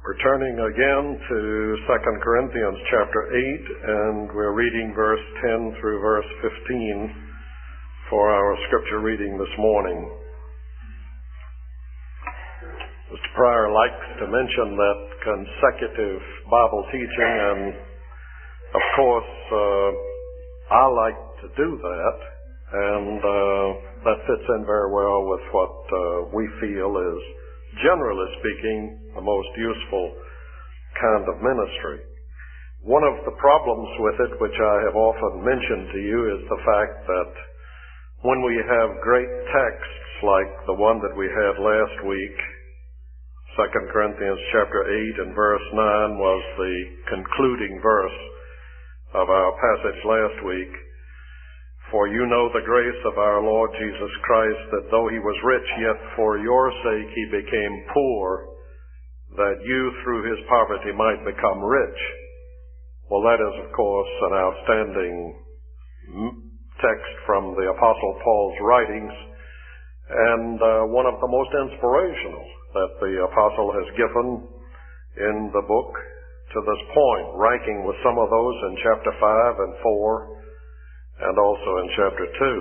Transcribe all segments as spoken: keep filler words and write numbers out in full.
We're turning again to Second Corinthians chapter eight, and we're reading verse ten through verse fifteen for our scripture reading this morning. Mister Pryor likes to mention that consecutive Bible teaching, and of course uh, I like to do that, and uh, that fits in very well with what uh, we feel is, generally speaking, the most useful kind of ministry. One of the problems with it, which I have often mentioned to you, is the fact that when we have great texts like the one that we had last week, Second Corinthians chapter eight and verse nine was the concluding verse of our passage last week. For you know the grace of our Lord Jesus Christ, that though he was rich, yet for your sake he became poor, that you through his poverty might become rich. Well, that is, of course, an outstanding text from the Apostle Paul's writings, and uh, one of the most inspirational that the Apostle has given in the book to this point, ranking with some of those in chapter five and four, and also in chapter two.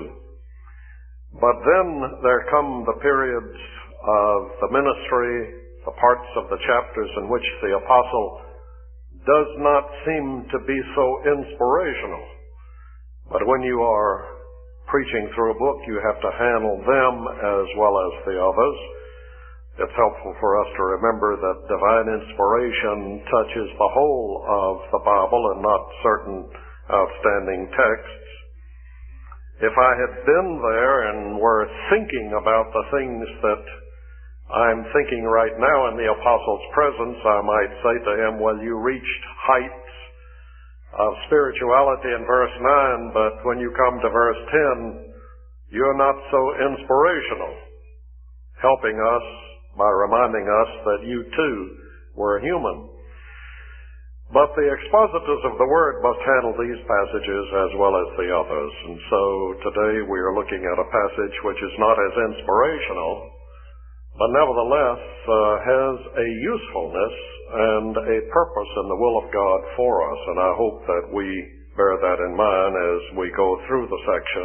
But then there come the periods of the ministry, the parts of the chapters in which the apostle does not seem to be so inspirational. But when you are preaching through a book, you have to handle them as well as the others. It's helpful for us to remember that divine inspiration touches the whole of the Bible and not certain outstanding texts. If I had been there and were thinking about the things that I'm thinking right now in the apostle's presence, I might say to him, well, you reached heights of spirituality in verse nine, but when you come to verse ten, you're not so inspirational, helping us by reminding us that you too were human. But the expositors of the Word must handle these passages as well as the others. And so today we are looking at a passage which is not as inspirational, but nevertheless uh, has a usefulness and a purpose in the will of God for us. And I hope that we bear that in mind as we go through the section.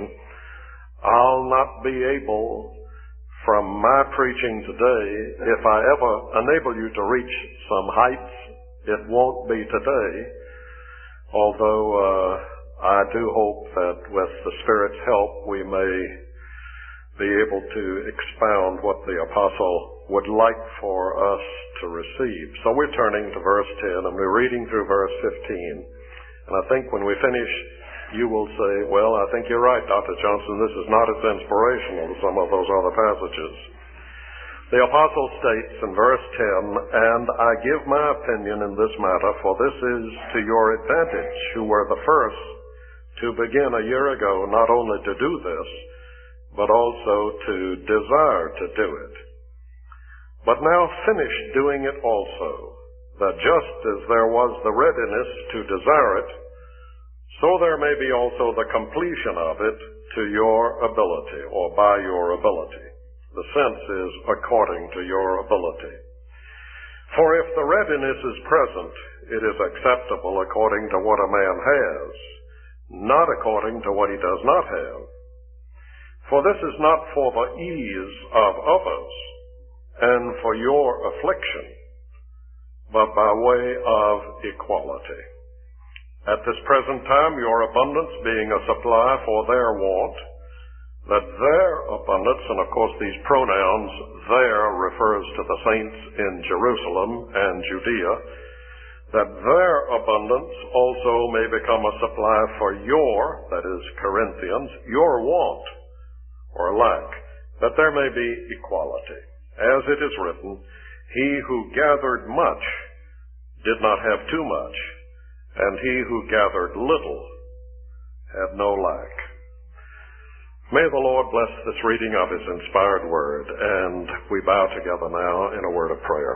I'll not be able, from my preaching today, if I ever enable you to reach some heights, it won't be today, although uh, I do hope that with the Spirit's help we may be able to expound what the apostle would like for us to receive. So we're turning to verse ten, and we're reading through verse fifteen. And I think when we finish, you will say, well, I think you're right, Doctor Johnson, this is not as inspirational as some of those other passages. The apostle states in verse ten, and I give my opinion in this matter, for this is to your advantage, who were the first to begin a year ago not only to do this, but also to desire to do it. But now finish doing it also, that just as there was the readiness to desire it, so there may be also the completion of it to your ability, or by your ability. The sense is according to your ability. For if the readiness is present, it is acceptable according to what a man has, not according to what he does not have. For this is not for the ease of others and for your affliction, but by way of equality. At this present time, your abundance being a supply for their want, that their abundance, and of course these pronouns, there refers to the saints in Jerusalem and Judea, that their abundance also may become a supply for your, that is Corinthians, your want or lack, that there may be equality. As it is written, he who gathered much did not have too much, and he who gathered little had no lack. May the Lord bless this reading of his inspired word, and we bow together now in a word of prayer.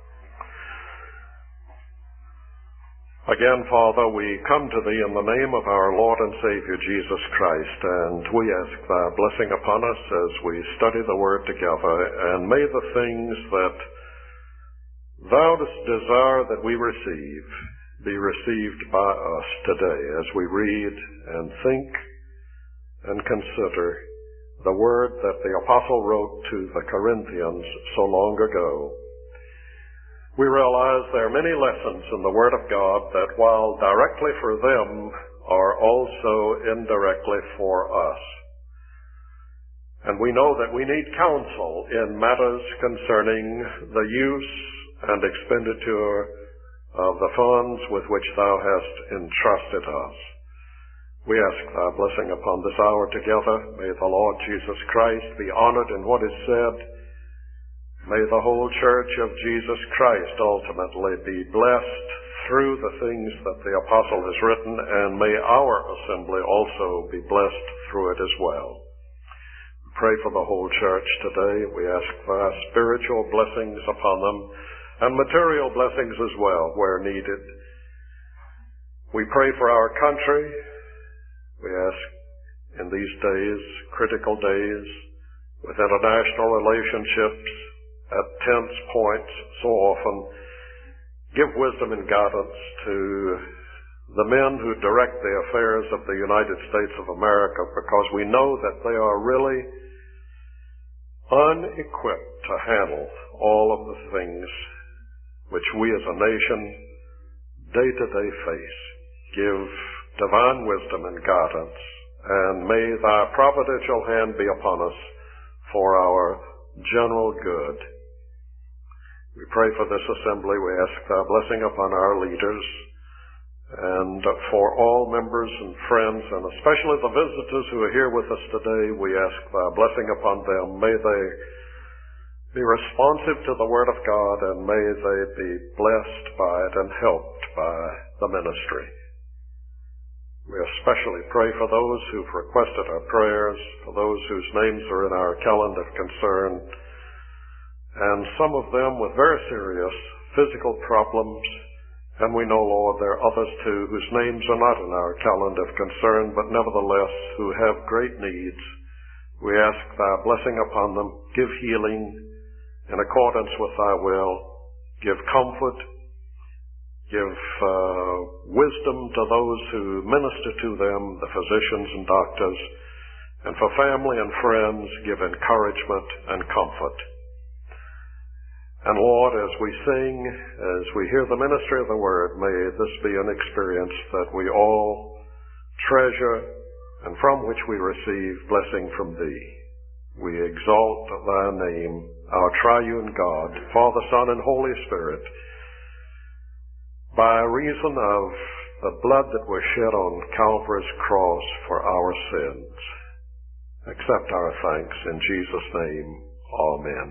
Again, Father, we come to thee in the name of our Lord and Savior Jesus Christ, and we ask thy blessing upon us as we study the word together, and may the things that Thou dost desire that we receive, be received by us today as we read and think and consider the word that the apostle wrote to the Corinthians so long ago. We realize there are many lessons in the Word of God that, while directly for them, are also indirectly for us. And we know that we need counsel in matters concerning the use and expenditure of the funds with which Thou hast entrusted us. We ask Thy blessing upon this hour together. May the Lord Jesus Christ be honored in what is said. May the whole Church of Jesus Christ ultimately be blessed through the things that the apostle has written, and may our assembly also be blessed through it as well. We pray for the whole church today. We ask for spiritual blessings upon them and material blessings as well where needed. We pray for our country. We ask in these days, critical days, with international relationships at tense points so often, give wisdom and guidance to the men who direct the affairs of the United States of America, because we know that they are really unequipped to handle all of the things which we as a nation day to day face. Give divine wisdom and guidance, and may Thy providential hand be upon us for our general good. We pray for this assembly. We ask Thy blessing upon our leaders and for all members and friends, and especially the visitors who are here with us today. We ask Thy blessing upon them. May they be responsive to the Word of God, and may they be blessed by it and helped by the ministry. We especially pray for those who've requested our prayers, for those whose names are in our calendar of concern, and some of them with very serious physical problems. And we know, Lord, there are others too whose names are not in our calendar of concern, but nevertheless who have great needs. We ask Thy blessing upon them. Give healing in accordance with Thy will. Give comfort. Give uh, wisdom to those who minister to them, the physicians and doctors. And for family and friends, give encouragement and comfort. And Lord, as we sing, as we hear the ministry of the Word, may this be an experience that we all treasure and from which we receive blessing from Thee. We exalt Thy name, our triune God, Father, Son, and Holy Spirit, by reason of the blood that was shed on Calvary's cross for our sins. Accept our thanks in Jesus' name. Amen.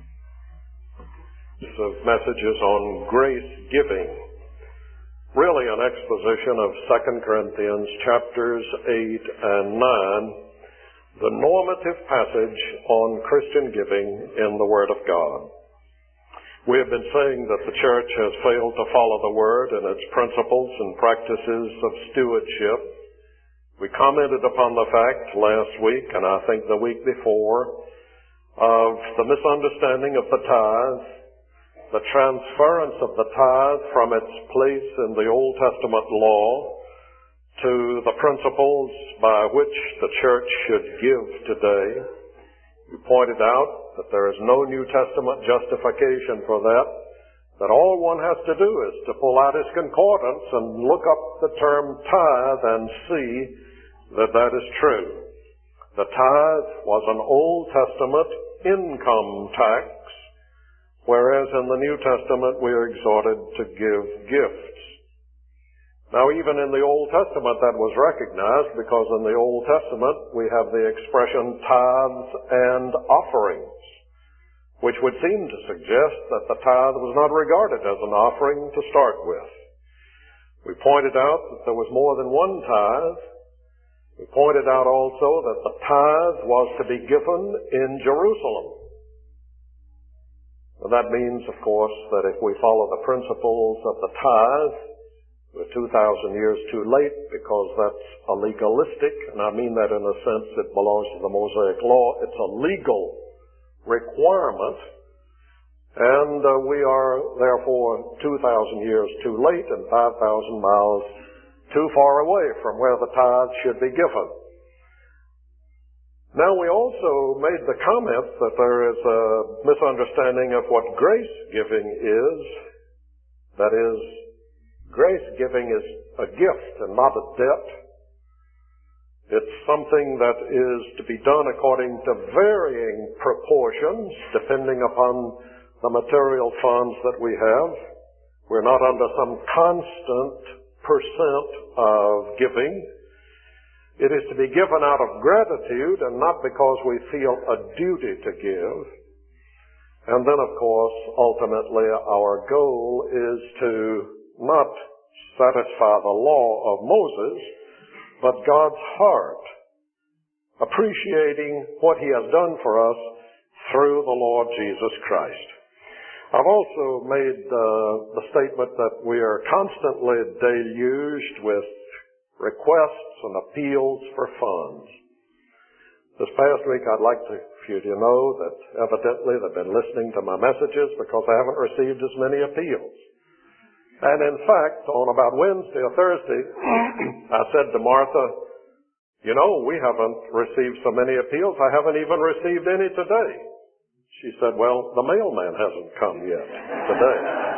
Of messages on grace giving, really an exposition of Second Corinthians chapters eight and nine, the normative passage on Christian giving in the Word of God. We have been saying that the church has failed to follow the Word and its principles and practices of stewardship. We commented upon the fact last week, and I think the week before, of the misunderstanding of the tithe, the transference of the tithe from its place in the Old Testament law to the principles by which the church should give today. We pointed out that there is no New Testament justification for that, that all one has to do is to pull out his concordance and look up the term tithe and see that that is true. The tithe was an Old Testament income tax, whereas in the New Testament we are exhorted to give gifts. Now, even in the Old Testament that was recognized, because in the Old Testament we have the expression tithes and offerings, which would seem to suggest that the tithe was not regarded as an offering to start with. We pointed out that there was more than one tithe. We pointed out also that the tithe was to be given in Jerusalem. And that means, of course, that if we follow the principles of the tithe, we're two thousand years too late, because that's a legalistic, and I mean that in a sense it belongs to the Mosaic Law. It's a legal requirement, And uh, we are, therefore, two thousand years too late and five thousand miles too far away from where the tithe should be given. Now, we also made the comment that there is a misunderstanding of what grace giving is. That is, grace giving is a gift and not a debt. It's something that is to be done according to varying proportions, depending upon the material funds that we have. We're not under some constant percent of giving. It is to be given out of gratitude and not because we feel a duty to give. And then, of course, ultimately our goal is to not satisfy the law of Moses, but God's heart, appreciating what He has done for us through the Lord Jesus Christ. I've also made uh, the statement that we are constantly deluged with requests and appeals for funds. This past week I'd like to, for you to know that evidently they've been listening to my messages because I haven't received as many appeals. And in fact, on about Wednesday or Thursday, I said to Martha, you know, we haven't received so many appeals. I haven't even received any today. She said, well, the mailman hasn't come yet today.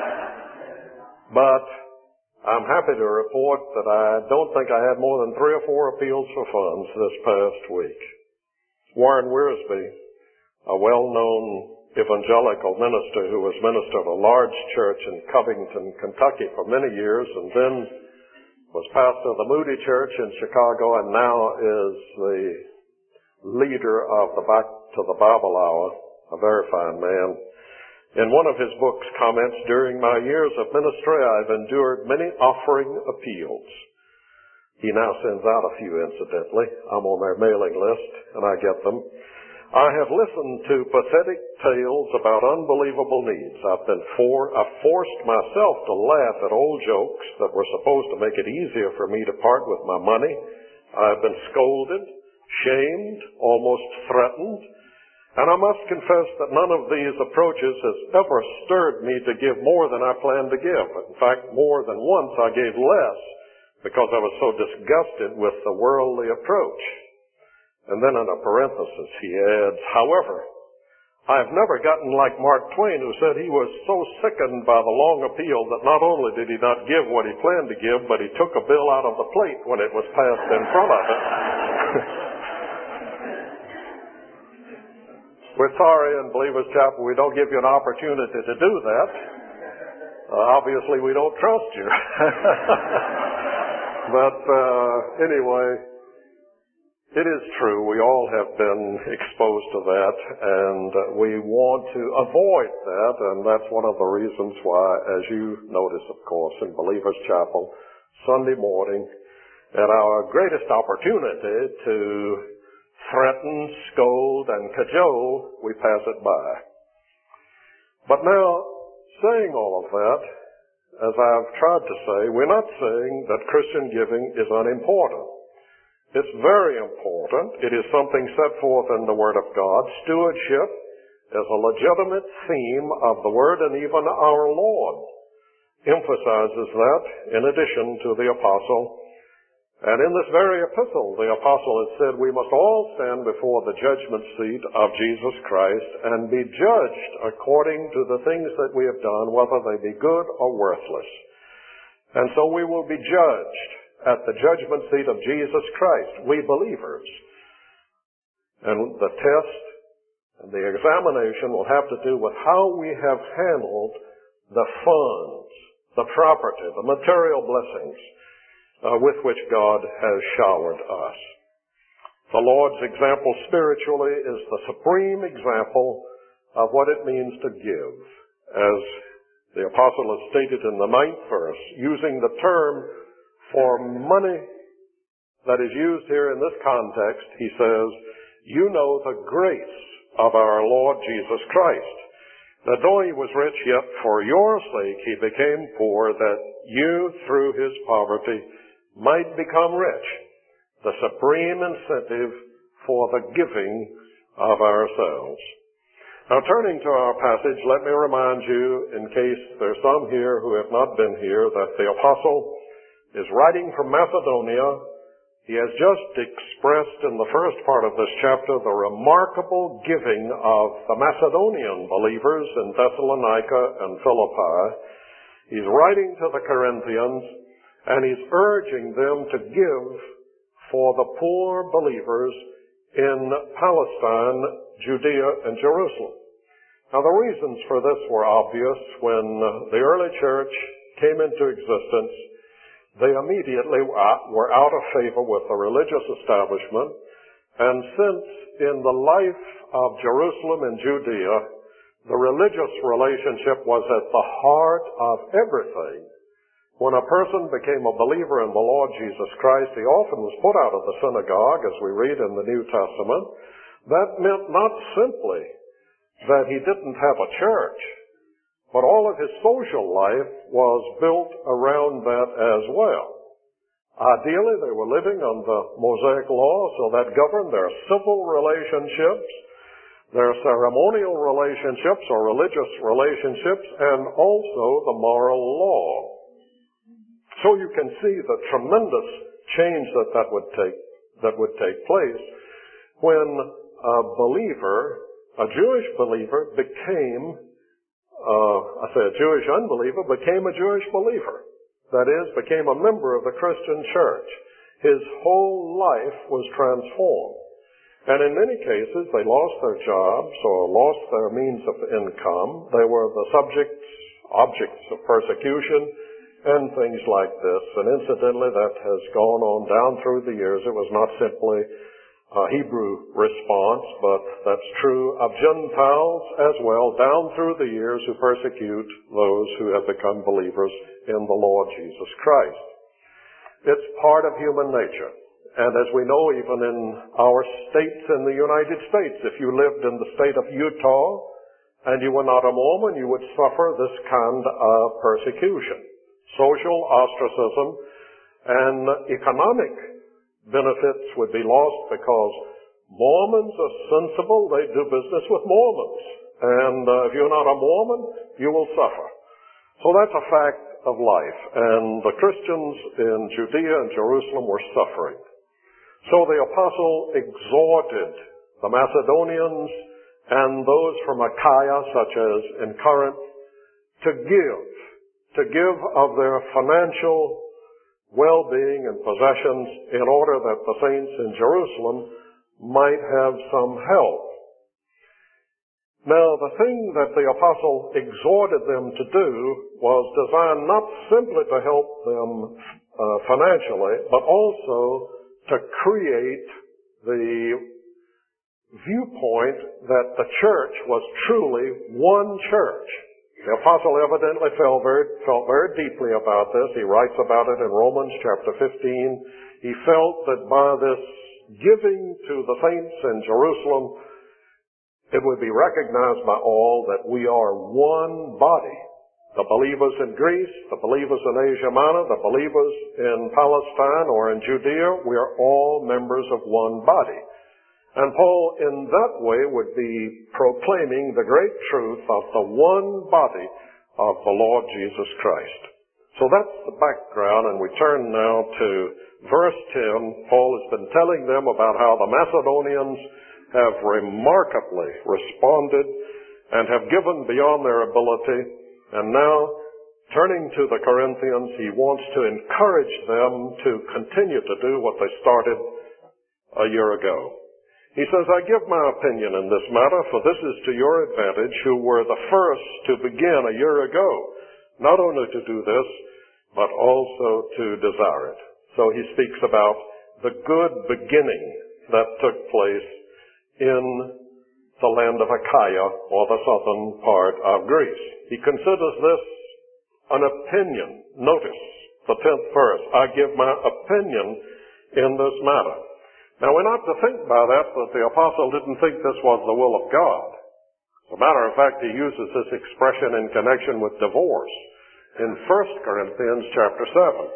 But I'm happy to report that I don't think I had more than three or four appeals for funds this past week. Warren Wiersbe, a well-known evangelical minister who was minister of a large church in Covington, Kentucky for many years, and then was pastor of the Moody Church in Chicago, and now is the leader of the Back to the Bible Hour, a very fine man. In one of his books comments, during my years of ministry, I've endured many offering appeals. He now sends out a few, incidentally. I'm on their mailing list, and I get them. I have listened to pathetic tales about unbelievable needs. I've been for, I've forced myself to laugh at old jokes that were supposed to make it easier for me to part with my money. I've been scolded, shamed, almost threatened. And I must confess that none of these approaches has ever stirred me to give more than I planned to give. In fact, more than once I gave less because I was so disgusted with the worldly approach. And then in a parenthesis he adds, however, I have never gotten like Mark Twain, who said he was so sickened by the long appeal that not only did he not give what he planned to give, but he took a bill out of the plate when it was passed in front of him. We're sorry in Believers Chapel we don't give you an opportunity to do that. Uh, obviously we don't trust you. But uh, anyway, it is true. We all have been exposed to that, and uh, we want to avoid that, and that's one of the reasons why, as you notice, of course, in Believers Chapel, Sunday morning, at our greatest opportunity to threaten, scold, and cajole, we pass it by. But now, saying all of that, as I've tried to say, we're not saying that Christian giving is unimportant. It's very important. It is something set forth in the Word of God. Stewardship is a legitimate theme of the Word, and even our Lord emphasizes that in addition to the Apostle. And in this very epistle, the Apostle has said we must all stand before the judgment seat of Jesus Christ and be judged according to the things that we have done, whether they be good or worthless. And so we will be judged at the judgment seat of Jesus Christ, we believers. And the test and the examination will have to do with how we have handled the funds, the property, the material blessings Uh, with which God has showered us. The Lord's example spiritually is the supreme example of what it means to give. As the Apostle has stated in the ninth verse, using the term for money that is used here in this context, he says, you know the grace of our Lord Jesus Christ, that though he was rich, yet for your sake he became poor, that you through his poverty might become rich, the supreme incentive for the giving of ourselves. Now, turning to our passage, let me remind you, in case there's some here who have not been here, that the apostle is writing from Macedonia. He has just expressed in the first part of this chapter the remarkable giving of the Macedonian believers in Thessalonica and Philippi. He's writing to the Corinthians, and he's urging them to give for the poor believers in Palestine, Judea, and Jerusalem. Now, the reasons for this were obvious. When the early church came into existence, they immediately were out of favor with the religious establishment. And since in the life of Jerusalem and Judea, the religious relationship was at the heart of everything, when a person became a believer in the Lord Jesus Christ, he often was put out of the synagogue, as we read in the New Testament. That meant not simply that he didn't have a church, but all of his social life was built around that as well. Ideally, they were living on the Mosaic law, so that governed their civil relationships, their ceremonial relationships or religious relationships, and also the moral law. So you can see the tremendous change that that would take, that would take place when a believer, a Jewish believer, became, uh, I say a Jewish unbeliever, became a Jewish believer. That is, became a member of the Christian church. His whole life was transformed. And in many cases, they lost their jobs or lost their means of income. They were the subjects, objects of persecution, and things like this. And incidentally, that has gone on down through the years. It was not simply a Hebrew response, but that's true of Gentiles as well, down through the years, who persecute those who have become believers in the Lord Jesus Christ. It's part of human nature. And as we know, even in our states in the United States, if you lived in the state of Utah and you were not a Mormon, you would suffer this kind of persecution. Social ostracism and economic benefits would be lost because Mormons are sensible. They do business with Mormons. And uh, if you're not a Mormon, you will suffer. So that's a fact of life. And the Christians in Judea and Jerusalem were suffering. So the apostle exhorted the Macedonians and those from Achaia, such as in Corinth, to give. to give of their financial well-being and possessions in order that the saints in Jerusalem might have some help. Now, the thing that the apostle exhorted them to do was designed not simply to help them uh, financially, but also to create the viewpoint that the church was truly one church. The apostle evidently felt very, felt very deeply about this. He writes about it in Romans chapter fifteen. He felt that by this giving to the saints in Jerusalem, it would be recognized by all that we are one body. The believers in Greece, the believers in Asia Minor, the believers in Palestine or in Judea, we are all members of one body. And Paul, in that way, would be proclaiming the great truth of the one body of the Lord Jesus Christ. So that's the background, and we turn now to verse ten. Paul has been telling them about how the Macedonians have remarkably responded and have given beyond their ability. And now, turning to the Corinthians, he wants to encourage them to continue to do what they started a year ago. He says, I give my opinion in this matter, for this is to your advantage, who were the first to begin a year ago, not only to do this, but also to desire it. So he speaks about the good beginning that took place in the land of Achaia, or the southern part of Greece. He considers this an opinion. Notice the tenth verse. I give my opinion in this matter. Now, we're not to think by that that the apostle didn't think this was the will of God. As a matter of fact, he uses this expression in connection with divorce in First Corinthians chapter seven,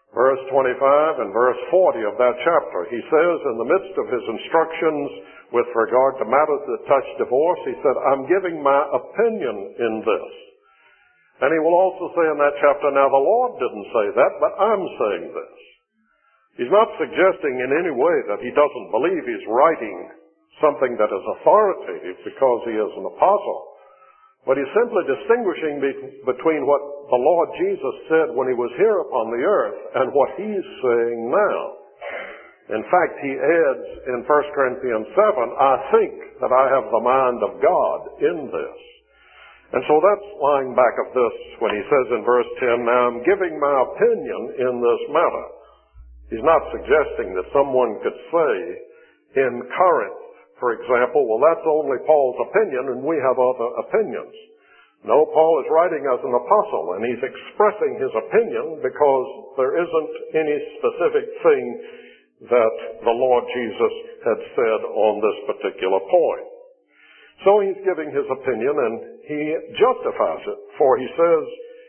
Verse twenty-five and verse forty of that chapter, he says in the midst of his instructions with regard to matters that touch divorce, he said, I'm giving my opinion in this. And he will also say in that chapter, now the Lord didn't say that, but I'm saying this. He's not suggesting in any way that he doesn't believe he's writing something that is authoritative because he is an apostle. But he's simply distinguishing be- between what the Lord Jesus said when he was here upon the earth and what he's saying now. In fact, he adds in First Corinthians seven, I think that I have the mind of God in this. And so that's lying back of this when he says in verse ten, now I'm giving my opinion in this matter. He's not suggesting that someone could say in Corinth, for example, well, that's only Paul's opinion and we have other opinions. No, Paul is writing as an apostle and he's expressing his opinion because there isn't any specific thing that the Lord Jesus had said on this particular point. So he's giving his opinion and he justifies it, for he says,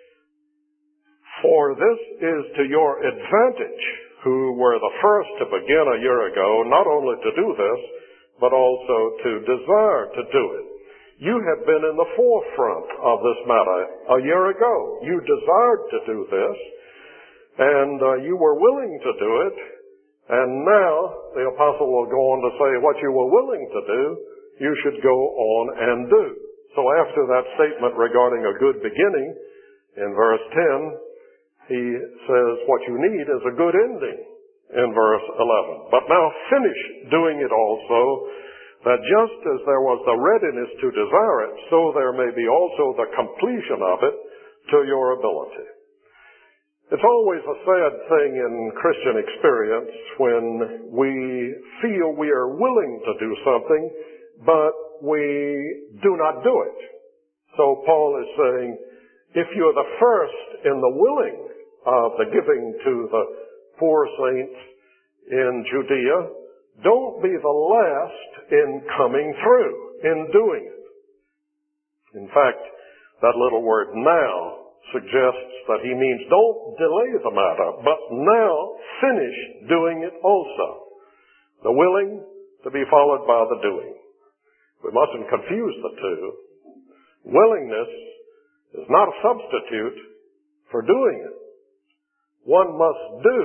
for this is to your advantage, who were the first to begin a year ago, not only to do this, but also to desire to do it. You have been in the forefront of this matter a year ago. You desired to do this, and uh, you were willing to do it, and now the apostle will go on to say what you were willing to do, you should go on and do. So after that statement regarding a good beginning, in verse ten, he says what you need is a good ending in verse eleven. But now finish doing it also, that just as there was the readiness to desire it, so there may be also the completion of it to your ability. It's always a sad thing in Christian experience when we feel we are willing to do something, but we do not do it. So Paul is saying, if you're the first in the willing of the giving to the poor saints in Judea, don't be the last in coming through, in doing it. In fact, that little word now suggests that he means don't delay the matter, but now finish doing it also. The willing to be followed by the doing. We mustn't confuse the two. Willingness is not a substitute for doing it. One must do.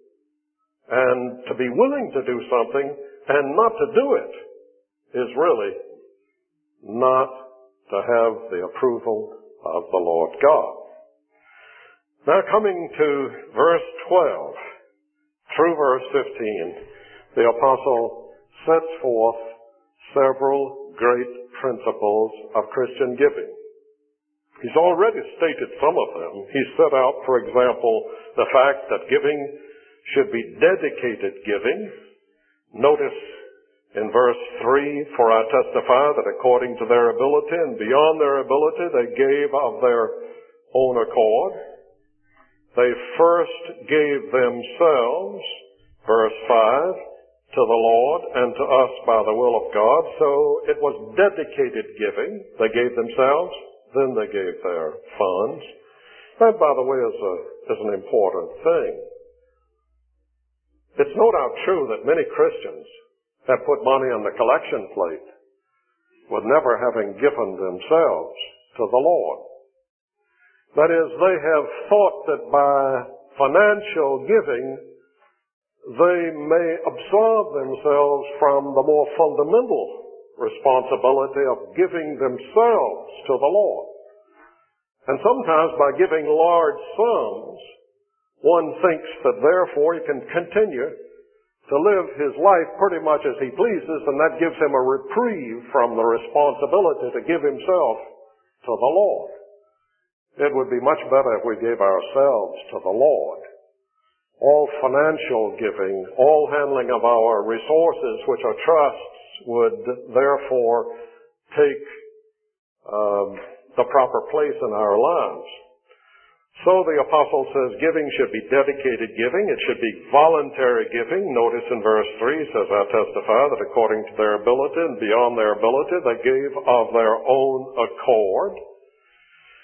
And to be willing to do something and not to do it is really not to have the approval of the Lord God. Now coming to verse twelve through verse fifteen, the apostle sets forth several great principles of Christian giving. He's already stated some of them. He set out, for example, the fact that giving should be dedicated giving. Notice in verse three, for I testify that according to their ability and beyond their ability they gave of their own accord. They first gave themselves, verse five, to the Lord and to us by the will of God. So it was dedicated giving. They gave themselves, then they gave their funds. That, by the way, is, a, is an important thing. It's no doubt true that many Christians have put money on the collection plate with never having given themselves to the Lord. That is, they have thought that by financial giving they may absolve themselves from the more fundamental responsibility of giving themselves to the Lord. And sometimes by giving large sums, one thinks that therefore he can continue to live his life pretty much as he pleases, and that gives him a reprieve from the responsibility to give himself to the Lord. It would be much better if we gave ourselves to the Lord. All financial giving, all handling of our resources, which are trusts, would therefore take um, the proper place in our lives. So the apostle says giving should be dedicated giving. It should be voluntary giving. Notice in verse three, he says, I testify that according to their ability and beyond their ability, they gave of their own accord.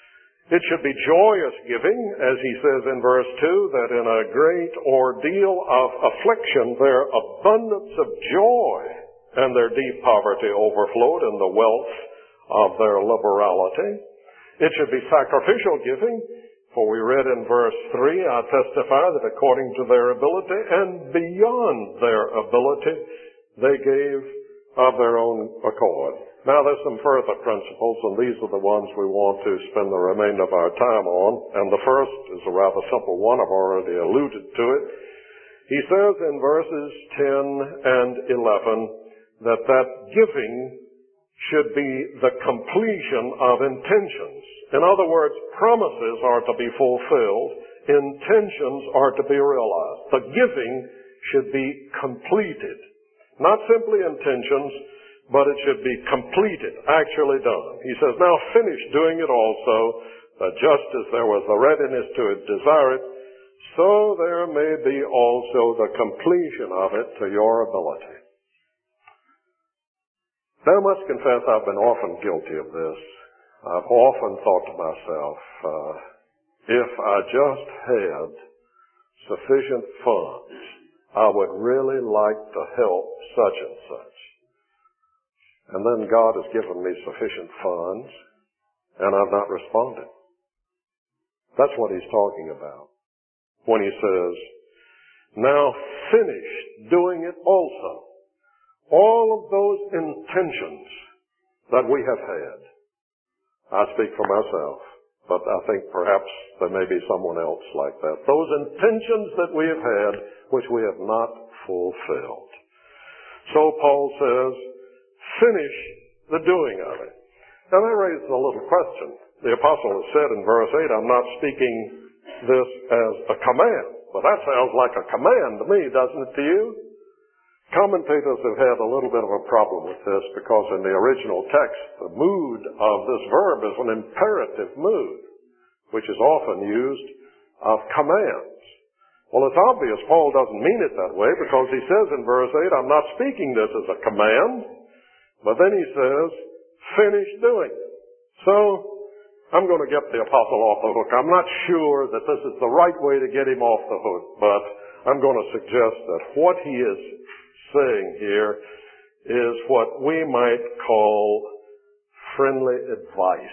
It should be joyous giving, as he says in verse two, that in a great ordeal of affliction their abundance of joy and their deep poverty overflowed in the wealth of their liberality. It should be sacrificial giving, for we read in verse three, I testify that according to their ability and beyond their ability, they gave of their own accord. Now there's some further principles, and these are the ones we want to spend the remainder of our time on. And the first is a rather simple one. I've already alluded to it. He says in verses ten and eleven that that giving should be the completion of intentions. In other words, promises are to be fulfilled. Intentions are to be realized. The giving should be completed. Not simply intentions, but it should be completed, actually done. He says, now finish doing it also, that just as there was the readiness to desire it, so there may be also the completion of it to your ability. Now I must confess I've been often guilty of this. I've often thought to myself, uh, if I just had sufficient funds, I would really like to help such and such. And then God has given me sufficient funds, and I've not responded. That's what he's talking about when he says, now finish doing it also. All of those intentions that we have had. I speak for myself, but I think perhaps there may be someone else like that. Those intentions that we have had, which we have not fulfilled. So Paul says, finish the doing of it. Now that raises a little question. The apostle has said in verse eight, I'm not speaking this as a command. But that sounds like a command to me, doesn't it to you? Commentators have had a little bit of a problem with this because in the original text, the mood of this verb is an imperative mood, which is often used of commands. Well, it's obvious Paul doesn't mean it that way because he says in verse eight, I'm not speaking this as a command. But then he says, finish doing it. So, I'm going to get the apostle off the hook. I'm not sure that this is the right way to get him off the hook, but I'm going to suggest that what he is saying here is what we might call friendly advice.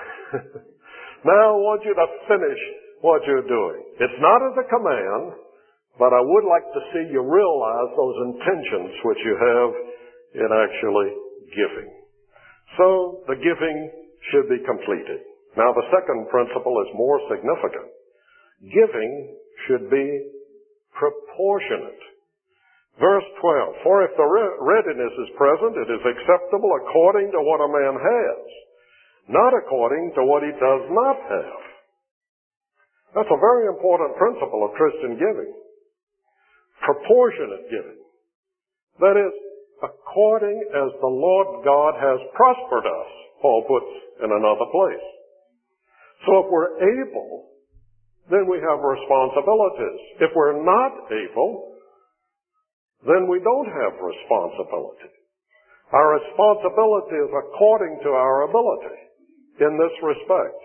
Now I want you to finish what you're doing. It's not as a command, but I would like to see you realize those intentions which you have in actually giving. So the giving should be completed. Now the second principle is more significant. Giving should be proportionate. Verse twelve, for if the readiness is present, it is acceptable according to what a man has, not according to what he does not have. That's a very important principle of Christian giving. Proportionate giving. That is, according as the Lord God has prospered us, Paul puts in another place. So if we're able, then we have responsibilities. If we're not able, then we don't have responsibility. Our responsibility is according to our ability in this respect.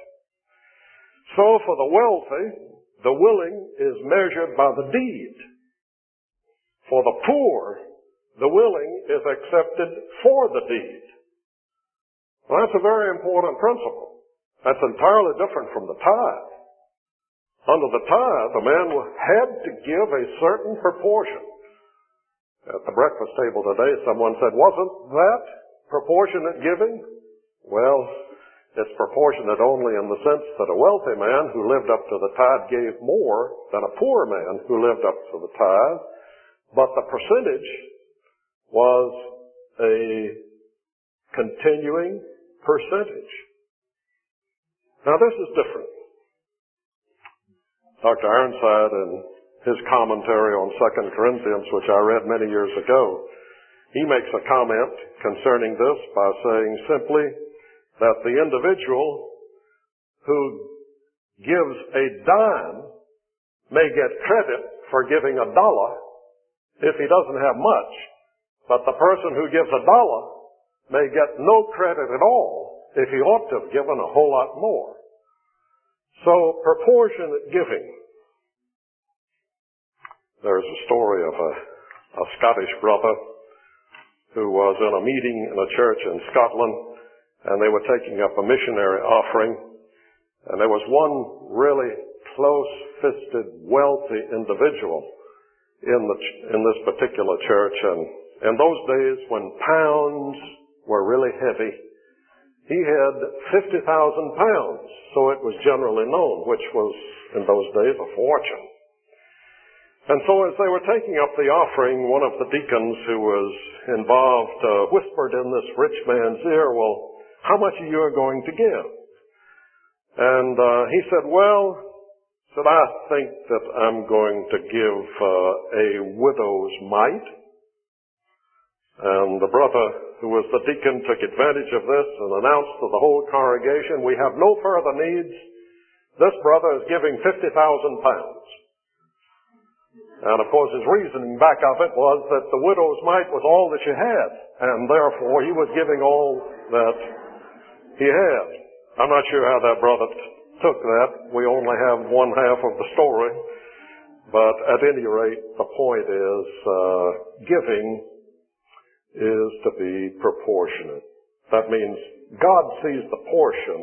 So for the wealthy, the willing is measured by the deed. For the poor, the willing is accepted for the deed. Well, that's a very important principle. That's entirely different from the tithe. Under the tithe, a man had to give a certain proportion. At the breakfast table today, someone said, wasn't that proportionate giving? Well, it's proportionate only in the sense that a wealthy man who lived up to the tithe gave more than a poor man who lived up to the tithe, but the percentage was a continuing percentage. Now this is different. Doctor Ironside, in his commentary on Second Corinthians, which I read many years ago, he makes a comment concerning this by saying simply that the individual who gives a dime may get credit for giving a dollar if he doesn't have much. But the person who gives a dollar may get no credit at all if he ought to have given a whole lot more. So, proportionate giving. There's a story of a, a Scottish brother who was in a meeting in a church in Scotland, and they were taking up a missionary offering, and there was one really close-fisted, wealthy individual in the in this particular church, and in those days when pounds were really heavy, he had fifty thousand pounds, so it was generally known, which was in those days a fortune. And so as they were taking up the offering, one of the deacons who was involved uh, whispered in this rich man's ear, well, how much are you going to give? And uh, he said, well, said, I think that I'm going to give uh, a widow's mite. And the brother who was the deacon took advantage of this and announced to the whole congregation, we have no further needs. This brother is giving fifty thousand pounds. And of course his reasoning back of it was that the widow's mite was all that you had, and therefore he was giving all that he had. I'm not sure how that brother t- took that. We only have one half of the story. But at any rate, the point is, uh, giving is to be proportionate. That means God sees the portion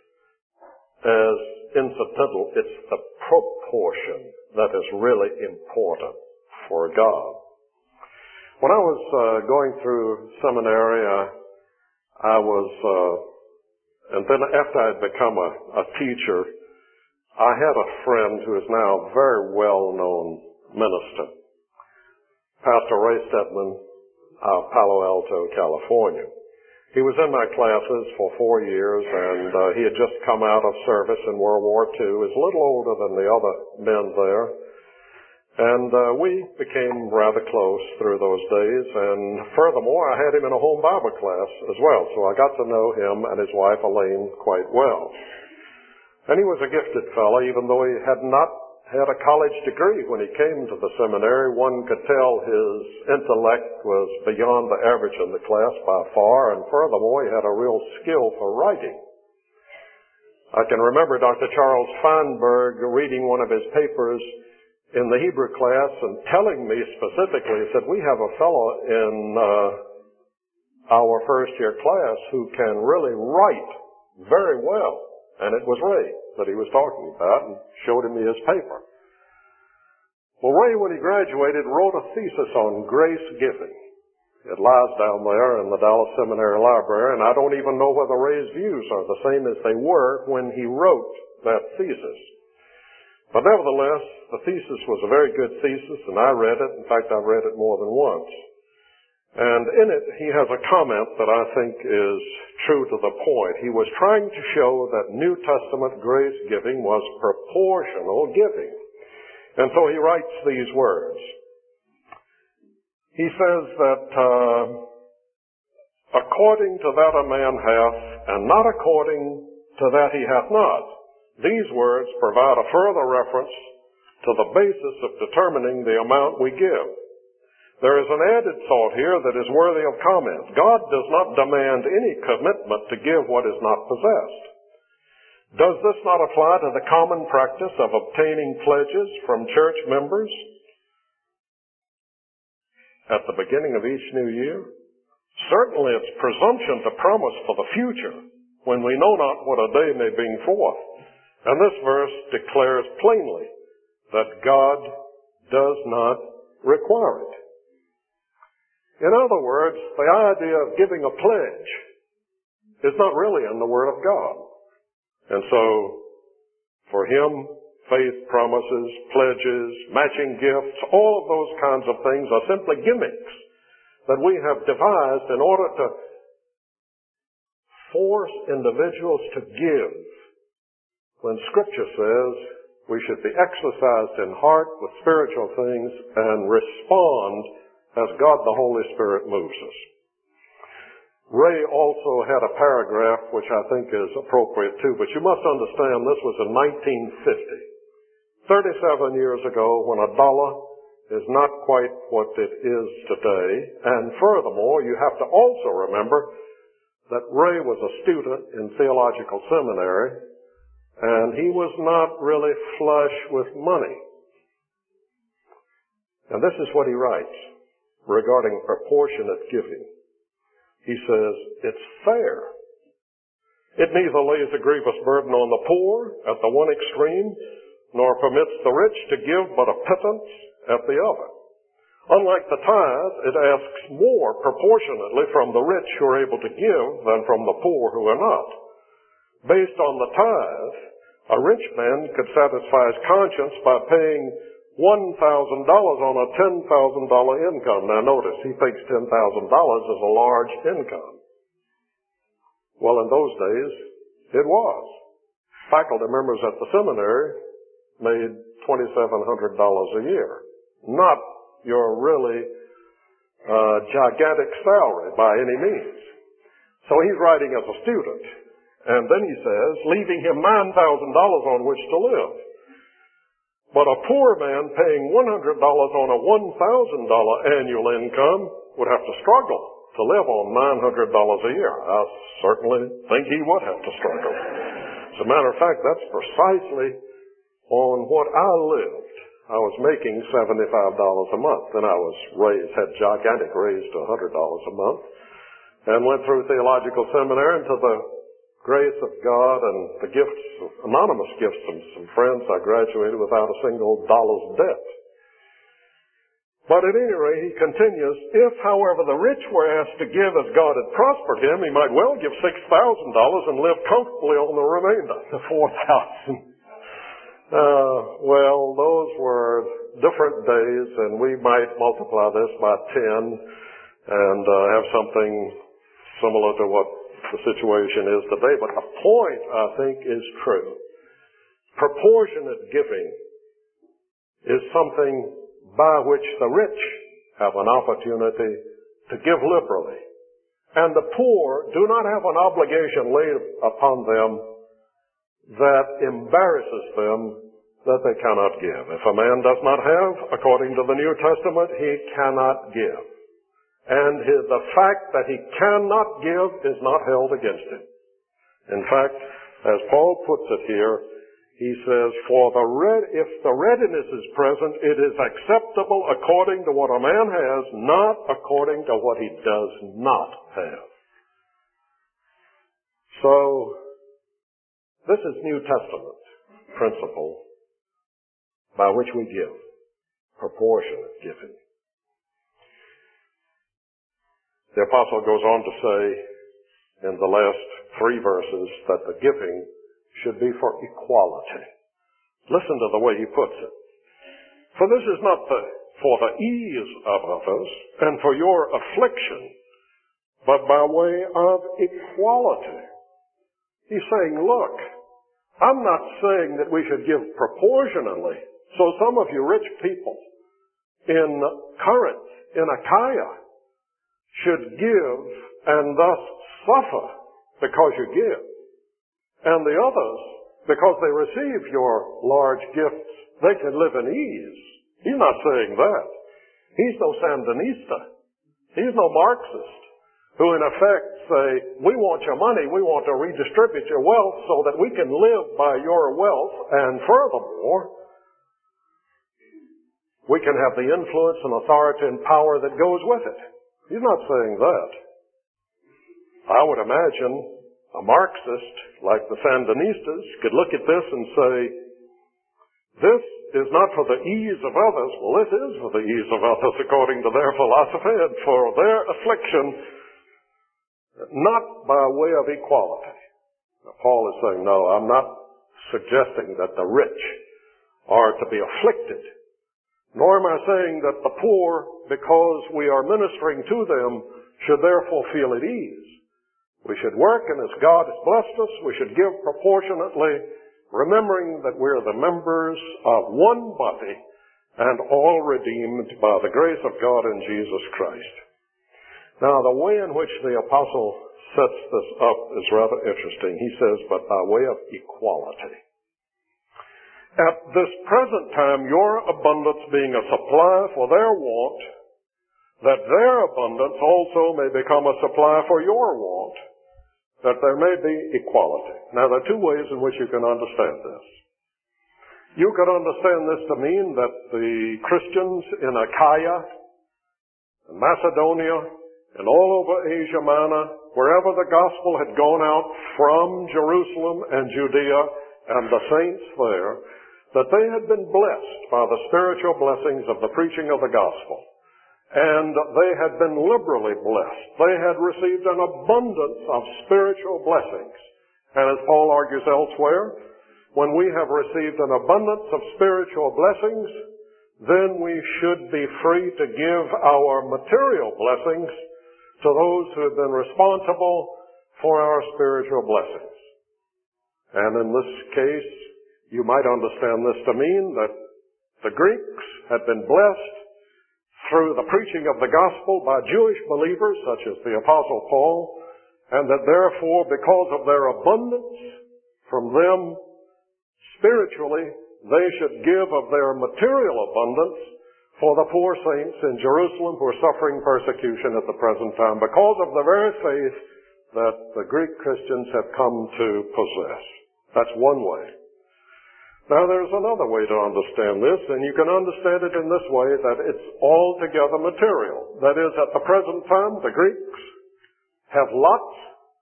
as incidental. It's the proportion that is really important for God. When I was uh, going through seminary, I, I was, uh, and then after I had become a, a teacher, I had a friend who is now a very well-known minister, Pastor Ray Stedman of Palo Alto, California. He was in my classes for four years, and uh, he had just come out of service in World War Two. He was a little older than the other men there. And uh, we became rather close through those days. And furthermore, I had him in a home Bible class as well. So I got to know him and his wife, Elaine, quite well. And he was a gifted fellow, even though he had not had a college degree when he came to the seminary. One could tell his intellect was beyond the average in the class by far, and furthermore, he had a real skill for writing. I can remember Doctor Charles Feinberg reading one of his papers in the Hebrew class and telling me specifically, he said, we have a fellow in uh, our first year class who can really write very well. And it was Ray that he was talking about, and showed him his paper. Well, Ray, when he graduated, wrote a thesis on grace giving. It lies down there in the Dallas Seminary Library, and I don't even know whether Ray's views are the same as they were when he wrote that thesis. But nevertheless, the thesis was a very good thesis, and I read it. In fact, I've read it more than once. And in it, he has a comment that I think is true to the point. He was trying to show that New Testament grace giving was proportional giving. And so he writes these words. He says that, uh, according to that a man hath, and not according to that he hath not. These words provide a further reference to the basis of determining the amount we give. There is an added thought here that is worthy of comment. God does not demand any commitment to give what is not possessed. Does this not apply to the common practice of obtaining pledges from church members at the beginning of each new year? Certainly it's presumption to promise for the future when we know not what a day may bring forth. And this verse declares plainly that God does not require it. In other words, the idea of giving a pledge is not really in the Word of God. And so, for him, faith promises, pledges, matching gifts, all of those kinds of things are simply gimmicks that we have devised in order to force individuals to give, when Scripture says we should be exercised in heart with spiritual things and respond as God the Holy Spirit moves us. Ray also had a paragraph which I think is appropriate too, but you must understand this was in nineteen fifty, thirty-seven years ago, when a dollar is not quite what it is today. And furthermore, you have to also remember that Ray was a student in theological seminary, and he was not really flush with money. And this is what he writes regarding proportionate giving. He says, it's fair. It neither lays a grievous burden on the poor at the one extreme, nor permits the rich to give but a pittance at the other. Unlike the tithe, it asks more proportionately from the rich who are able to give than from the poor who are not. Based on the tithe, a rich man could satisfy his conscience by paying one thousand dollars on a ten thousand dollars income. Now notice, he thinks ten thousand dollars is a large income. Well, in those days, it was. Faculty members at the seminary made twenty-seven hundred dollars a year. Not your really uh, gigantic salary by any means. So he's writing as a student. And then he says, leaving him nine thousand dollars on which to live. But a poor man paying one hundred dollars on a one thousand dollars annual income would have to struggle to live on nine hundred dollars a year. I certainly think he would have to struggle. As a matter of fact, that's precisely on what I lived. I was making seventy-five dollars a month, and I was raised, had gigantic raise to one hundred dollars a month, and went through theological seminary, and to the grace of God and the gifts, anonymous gifts from some friends, I graduated without a single dollar's debt. But at any rate, he continues, if, however, the rich were asked to give as God had prospered him, he might well give six thousand dollars and live comfortably on the remainder, the four thousand dollars. Uh, well, those were different days, and we might multiply this by ten and uh, have something similar to what the situation is today. But the point, I think, is true. Proportionate giving is something by which the rich have an opportunity to give liberally. And the poor do not have an obligation laid upon them that embarrasses them that they cannot give. If a man does not have, according to the New Testament, he cannot give. And his, the fact that he cannot give is not held against him. In fact, as Paul puts it here, he says, For the red, if the readiness is present, it is acceptable according to what a man has, not according to what he does not have. So, this is New Testament principle by which we give, proportionate giving. The apostle goes on to say in the last three verses that the giving should be for equality. Listen to the way he puts it. For this is not the, for the ease of others and for your affliction, but by way of equality. He's saying, look, I'm not saying that we should give proportionally. So some of you rich people in Corinth, in Achaia, should give and thus suffer because you give. And the others, because they receive your large gifts, they can live in ease. He's not saying that. He's no Sandinista. He's no Marxist who in effect say, we want your money, we want to redistribute your wealth so that we can live by your wealth, and furthermore, we can have the influence and authority and power that goes with it. He's not saying that. I would imagine a Marxist, like the Sandinistas, could look at this and say, this is not for the ease of others. Well, this is for the ease of others according to their philosophy and for their affliction, not by way of equality. Now, Paul is saying, no, I'm not suggesting that the rich are to be afflicted. Nor am I saying that the poor, because we are ministering to them, should therefore feel at ease. We should work, and as God has blessed us, we should give proportionately, remembering that we're the members of one body and all redeemed by the grace of God in Jesus Christ. Now, the way in which the apostle sets this up is rather interesting. He says, but by way of equality. At this present time, your abundance being a supply for their want, that their abundance also may become a supply for your want, that there may be equality. Now, there are two ways in which you can understand this. You could understand this to mean that the Christians in Achaia, in Macedonia, and all over Asia Minor, wherever the gospel had gone out from Jerusalem and Judea and the saints there, that they had been blessed by the spiritual blessings of the preaching of the gospel. And they had been liberally blessed. They had received an abundance of spiritual blessings. And as Paul argues elsewhere, when we have received an abundance of spiritual blessings, then we should be free to give our material blessings to those who have been responsible for our spiritual blessings. And in this case, you might understand this to mean that the Greeks had been blessed through the preaching of the gospel by Jewish believers, such as the Apostle Paul, and that therefore, because of their abundance from them spiritually, they should give of their material abundance for the poor saints in Jerusalem who are suffering persecution at the present time because of the very faith that the Greek Christians have come to possess. That's one way. Now, there's another way to understand this, and you can understand it in this way, that it's altogether material. That is, at the present time, the Greeks have lots.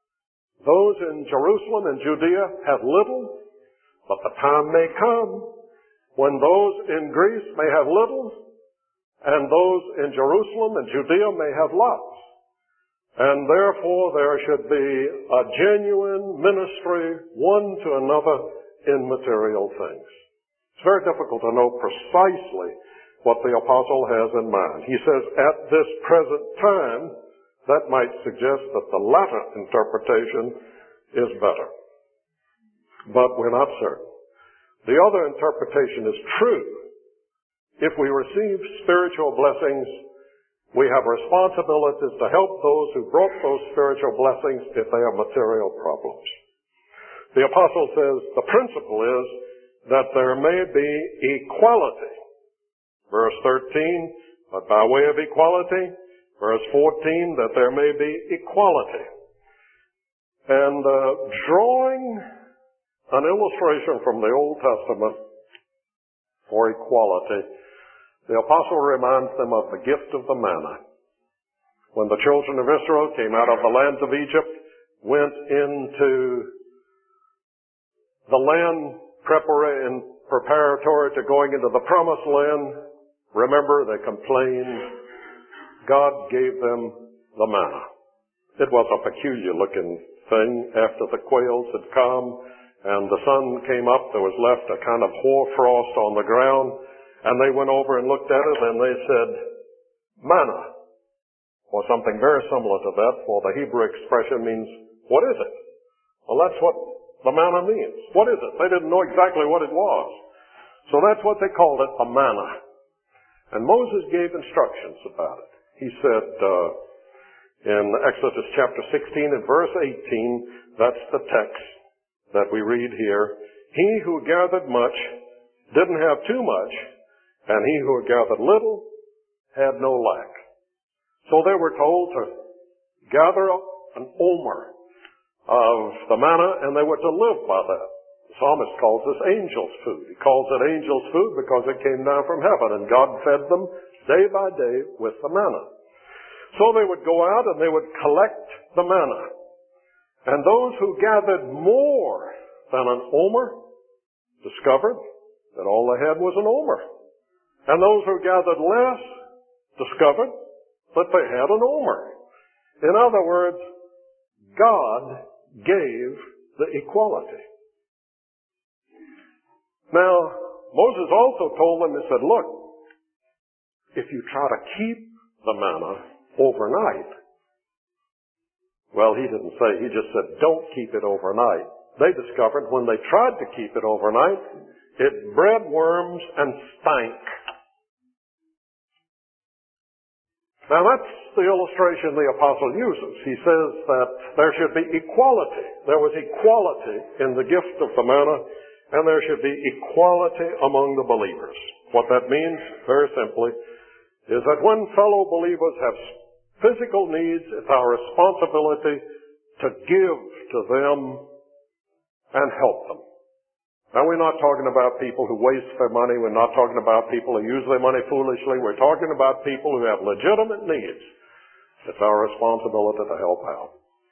Those in Jerusalem and Judea have little. But the time may come when those in Greece may have little, and those in Jerusalem and Judea may have lots. And therefore, there should be a genuine ministry one to another in material things. It's very difficult to know precisely what the apostle has in mind. He says, at this present time, that might suggest that the latter interpretation is better. But we're not certain. The other interpretation is true. If we receive spiritual blessings, we have responsibilities to help those who brought those spiritual blessings if they have material problems. The apostle says the principle is that there may be equality. Verse thirteen, but by way of equality. Verse fourteen, that there may be equality. And uh, drawing an illustration from the Old Testament for equality, the apostle reminds them of the gift of the manna. When the children of Israel came out of the lands of Egypt, went into the land preparatory and preparatory to going into the promised land, remember, they complained. God gave them the manna. It was a peculiar looking thing. After the quails had come and the sun came up, there was left a kind of hoarfrost on the ground, and they went over and looked at it and they said, manna, or something very similar to that, for the Hebrew expression means, what is it? Well, that's what the manna means. What is it? They didn't know exactly what it was. So that's what they called it, a manna. And Moses gave instructions about it. He said uh, in Exodus chapter sixteen and verse eighteen, that's the text that we read here, he who gathered much didn't have too much, and he who gathered little had no lack. So they were told to gather up an omer of the manna, and they were to live by that. The psalmist calls this angel's food. He calls it angel's food because it came down from heaven, and God fed them day by day with the manna. So they would go out and they would collect the manna. And those who gathered more than an omer discovered that all they had was an omer. And those who gathered less discovered that they had an omer. In other words, God gave the equality. Now, Moses also told them, he said, look, if you try to keep the manna overnight, well, he didn't say, he just said, don't keep it overnight. They discovered when they tried to keep it overnight, it bred worms and stank. Now that's the illustration the apostle uses. He says that there should be equality. There was equality in the gift of the manna, and there should be equality among the believers. What that means, very simply, is that when fellow believers have physical needs, it's our responsibility to give to them and help them. Now, we're not talking about people who waste their money. We're not talking about people who use their money foolishly. We're talking about people who have legitimate needs. It's our responsibility to help out.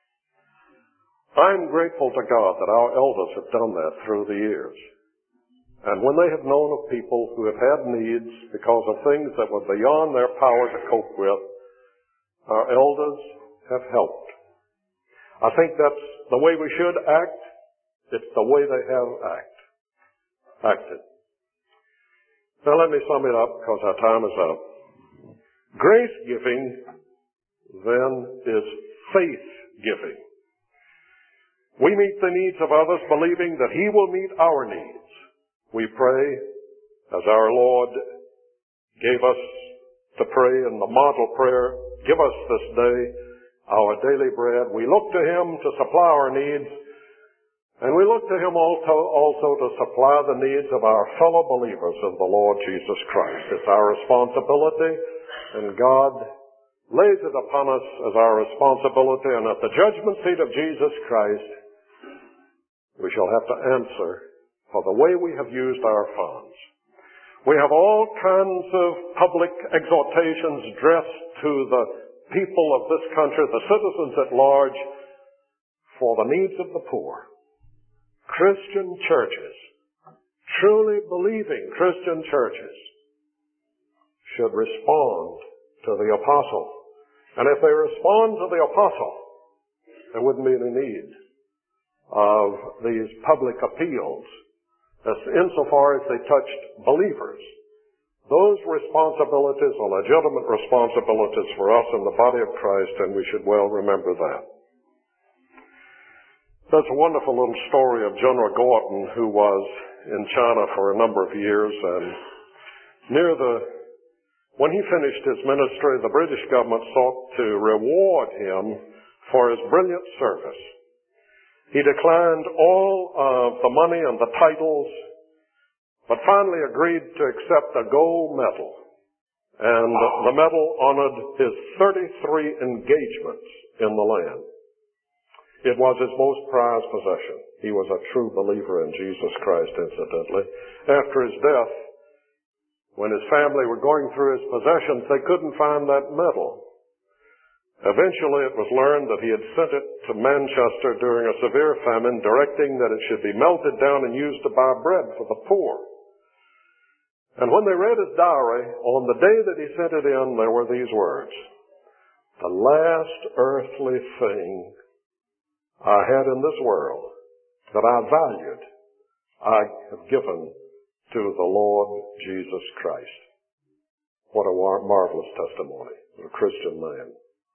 I'm grateful to God that our elders have done that through the years. And when they have known of people who have had needs because of things that were beyond their power to cope with, our elders have helped. I think that's the way we should act. It's the way they have act, acted. Now let me sum it up because our time is up. Grace giving, then, is faith giving. We meet the needs of others believing that He will meet our needs. We pray as our Lord gave us to pray in the model prayer, give us this day our daily bread. We look to Him to supply our needs, and we look to Him also, also to supply the needs of our fellow believers in the Lord Jesus Christ. It's our responsibility, and God lays it upon us as our responsibility, and at the judgment seat of Jesus Christ, we shall have to answer for the way we have used our funds. We have all kinds of public exhortations addressed to the people of this country, the citizens at large, for the needs of the poor. Christian churches, truly believing Christian churches, should respond to the apostle. And if they respond to the apostle, there wouldn't be any need of these public appeals, as insofar as they touched believers. Those responsibilities are legitimate responsibilities for us in the body of Christ, and we should well remember that. There's a wonderful little story of General Gorton, who was in China for a number of years, and near the, when he finished his ministry, the British government sought to reward him for his brilliant service. He declined all of the money and the titles, but finally agreed to accept a gold medal. And the medal honored his thirty-three engagements in the land. It was his most prized possession. He was a true believer in Jesus Christ, incidentally. After his death, when his family were going through his possessions, they couldn't find that medal. Eventually it was learned that he had sent it to Manchester during a severe famine, directing that it should be melted down and used to buy bread for the poor. And when they read his diary, on the day that he sent it in, there were these words: "The last earthly thing I had in this world that I valued, I have given to the Lord Jesus Christ." What a marvelous testimony of a Christian man.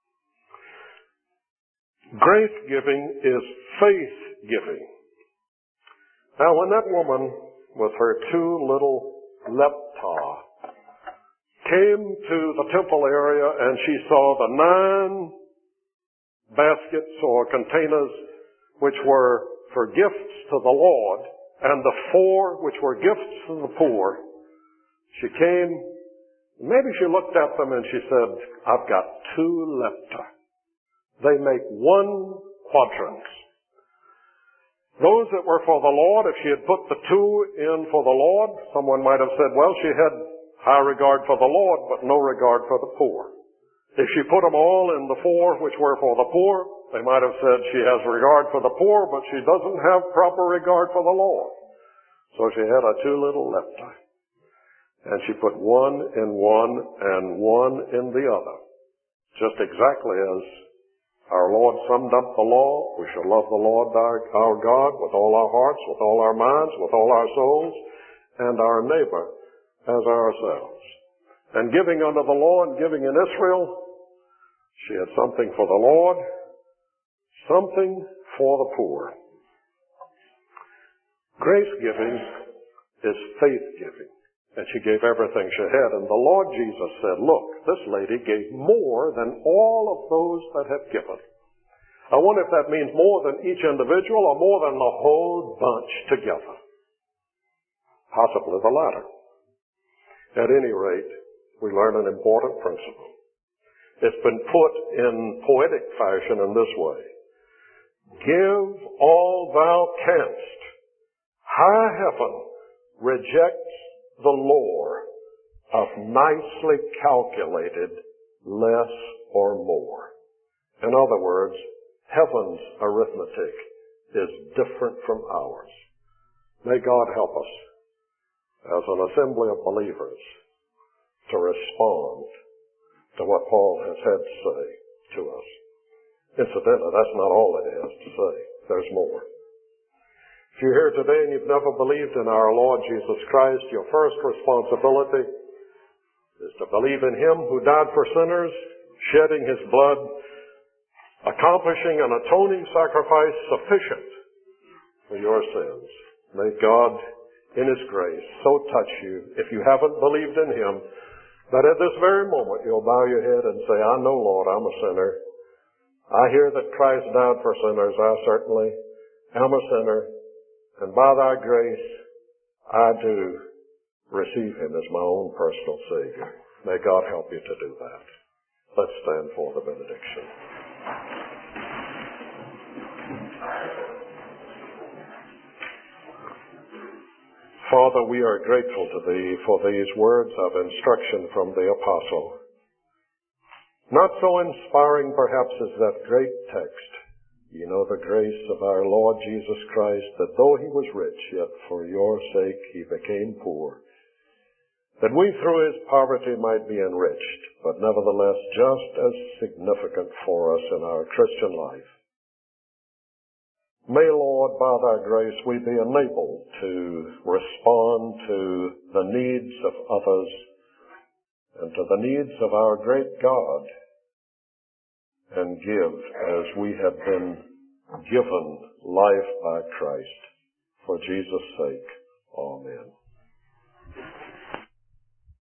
Grace giving is faith giving. Now, when that woman with her two little lepta came to the temple area and she saw the nine baskets or containers which were for gifts to the Lord and the four which were gifts to the poor, she came, maybe she looked at them and she said, "I've got two lepta. They make one quadrant." Those that were for the Lord, if she had put the two in for the Lord, someone might have said, well, she had high regard for the Lord, but no regard for the poor. If she put them all in the four which were for the poor, they might have said she has regard for the poor, but she doesn't have proper regard for the Lord. So she had a two little lepta. And she put one in one and one in the other. Just exactly as our Lord summed up the law: we shall love the Lord our, our God with all our hearts, with all our minds, with all our souls, and our neighbor as ourselves. And giving unto the law and giving in Israel, she had something for the Lord, something for the poor. Grace giving is faith giving. And she gave everything she had. And the Lord Jesus said, look, this lady gave more than all of those that have given. I wonder if that means more than each individual or more than the whole bunch together. Possibly the latter. At any rate, we learn an important principle. It's been put in poetic fashion in this way. Give all thou canst. High heaven rejects the lore of nicely calculated less or more. In other words, heaven's arithmetic is different from ours. May God help us as an assembly of believers to respond to what Paul has had to say to us. Incidentally, that's not all it has to say. There's more. If you're here today and you've never believed in our Lord Jesus Christ, your first responsibility is to believe in Him who died for sinners, shedding His blood, accomplishing an atoning sacrifice sufficient for your sins. May God, in His grace, so touch you, if you haven't believed in Him, that at this very moment you'll bow your head and say, I know, Lord, I'm a sinner. I hear that Christ died for sinners. I certainly am a sinner. And by thy grace, I do receive Him as my own personal Savior. May God help you to do that. Let's stand for the benediction. Father, we are grateful to Thee for these words of instruction from the Apostle. Not so inspiring, perhaps, as that great text, you know the grace of our Lord Jesus Christ, that though He was rich, yet for your sake He became poor, that we through His poverty might be enriched, but nevertheless just as significant for us in our Christian life. May, Lord, by thy grace, we be enabled to respond to the needs of others and to the needs of our great God, and give as we have been given life by Christ. For Jesus' sake, amen.